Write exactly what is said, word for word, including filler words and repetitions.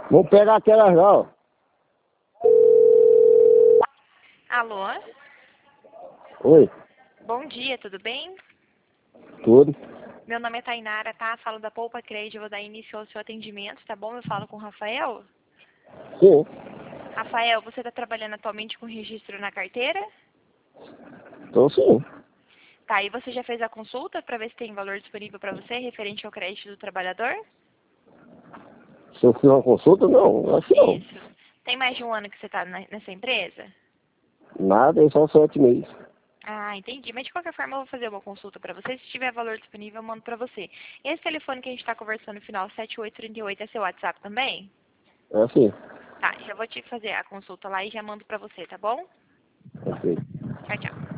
Vou pegar aquela já, ó. Alô? Oi, Bom dia, tudo bem? tudo. Meu nome é Tainara, tá? Falo da Poupa Crédito, eu vou dar início ao seu atendimento, tá bom? Eu falo com o Rafael. Sim, Rafael, você está trabalhando atualmente com registro na carteira? então sim. Tá, e você já fez a consulta para ver se tem valor disponível para você referente ao crédito do trabalhador? Se eu fiz uma consulta, não, acho que não. Isso. Tem mais de um ano que você está nessa empresa? Nada, é só sete meses. Ah, entendi. Mas de qualquer forma eu vou fazer uma consulta para você. Se tiver valor disponível, eu mando para você. Esse telefone que a gente está conversando no final, sete oito três oito, é seu WhatsApp também? É assim. Tá, já vou te fazer a consulta lá e já mando pra você, tá bom? Ok. Tchau, tchau.